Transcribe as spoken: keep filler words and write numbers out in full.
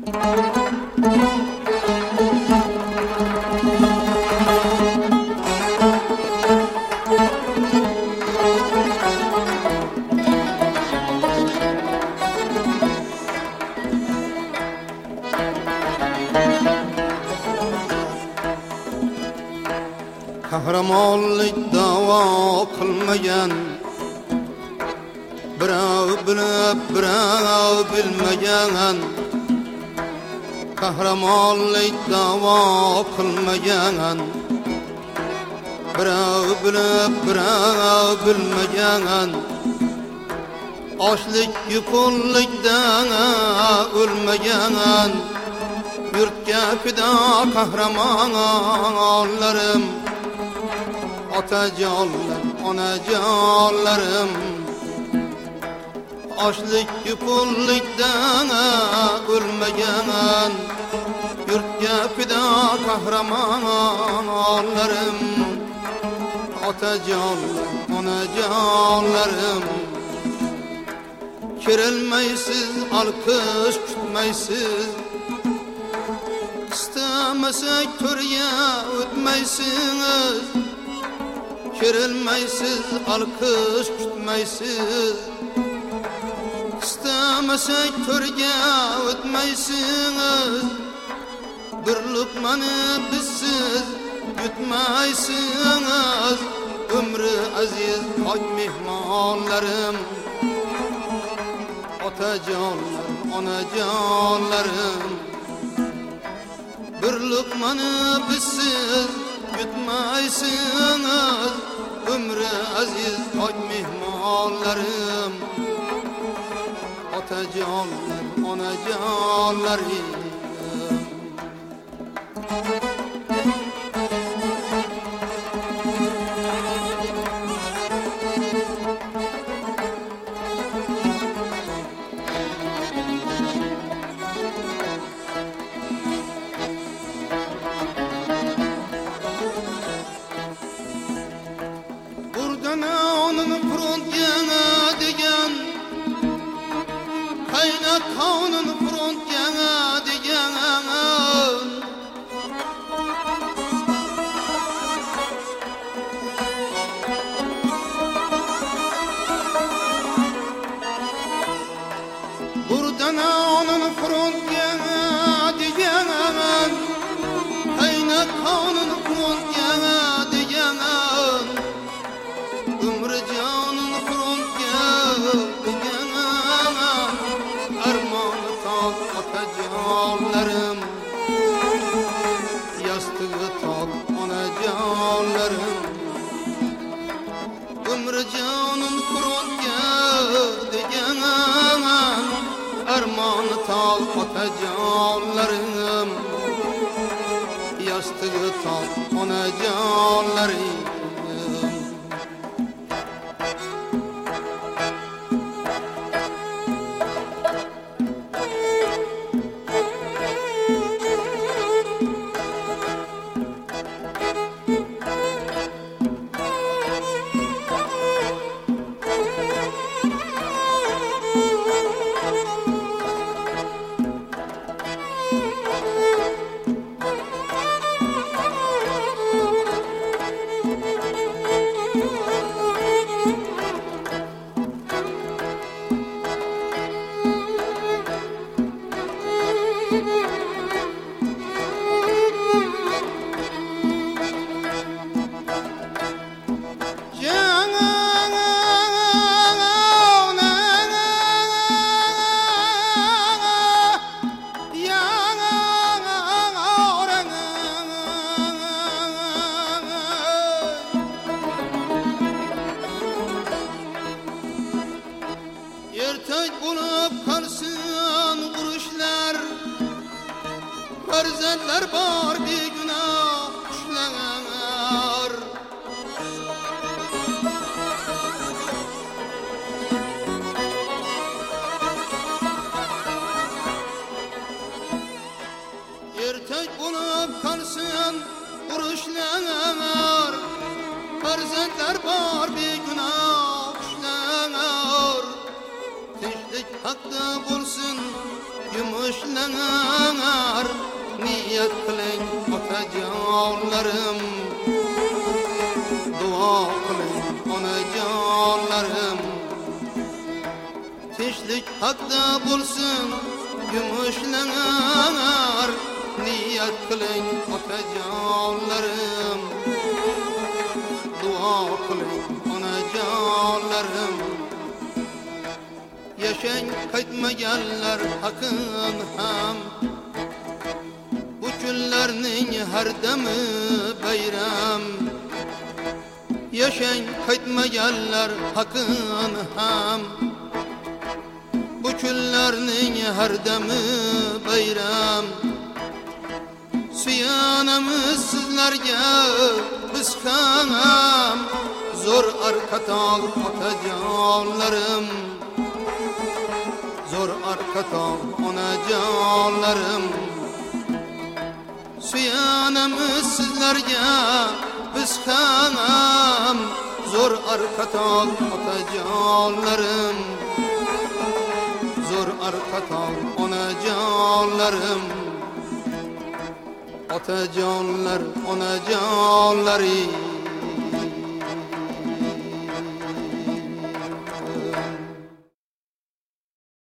Kahramonlik davo qilmagan, birov bilib birov bilmagan. Kahramonlik davo qilmagan, birov bilib birov bilmagan. Ochlik yupullikdan o'lmagan, yurtga fido qahramonlarim, otajonlar, onajonlarim. Ochlik yupullikdan o'lmagan, yurtga fido qahramonlarim, otajonlar, onajonlarim. Kerilmaysiz, alqish kutmaysiz, istamasak to'rga o'tmaysiz. Kerilmaysiz, alqish kutmaysiz, istamasak to'rga o'tmaysiz. Bir luqmani bizsiz yutmaysiz. Umri aziz pok mehmonlarim, otajonlar, onajonlarim. Bir luqmani bizsiz yutmaysiz. Umri aziz pok mehmonlarim, otajonlar, onajonlarim. Onun frontga degan, qaynat qonun frontga degan. Buradan onun frontga degan, qaynat qonun frontga degan. Umri canın frontga degan, armoni tok otajonlarim, yastig'i tok onajonlarim. Umri canın frontga degan, armoni tok otajonlarim, yastig'i tok onajonlarim. Ertak bo'lib qolsin urushlar, farzandlar bor begunoh qushlar. Ertak bo'lib qolsin urushlar, farzandlar bor begunoh qushlar. Tinchlik haqda bo'lsin yumushlar. niyet kıling otajonlarim, duo qiling onajonlarim. Tinchlik haqda bo'lsin yumushlangar, niyet kıling otajonlarim, duo qiling onajonlarim. Yaşang qaytmaganlar haqqin ham, bu kunlarning har dami bayram. Yaşang qaytmaganlar haqqin ham, bu kunlarning har dami bayram. Suyanamiz sizlarga biz ham, zo'r arqatog' otajonlarim, zo'r arqatog' onajonlarim. Suyanamiz sizlarga biz ham, zo'r arqatog' otajonlarim, zo'r arqatog' onajonlarim. Otajonlar onajonlarim